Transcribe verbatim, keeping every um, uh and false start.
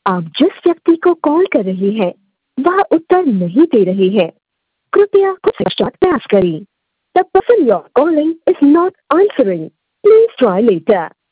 आप जिस व्यक्ति को कॉल कर रहे हैं वह उत्तर नहीं दे रहे हैं। कृपया कुछ पश्चात प्रयास करें। The person you are calling is not answering. Please try later.